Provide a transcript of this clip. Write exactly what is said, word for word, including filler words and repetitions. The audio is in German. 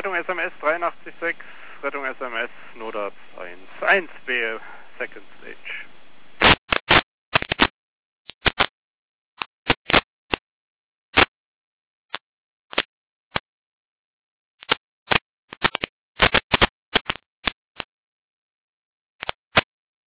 Rettung S M S dreiundachtzig Komma sechs, Rettung S M S, Notarzt eins eins B, Second Stage.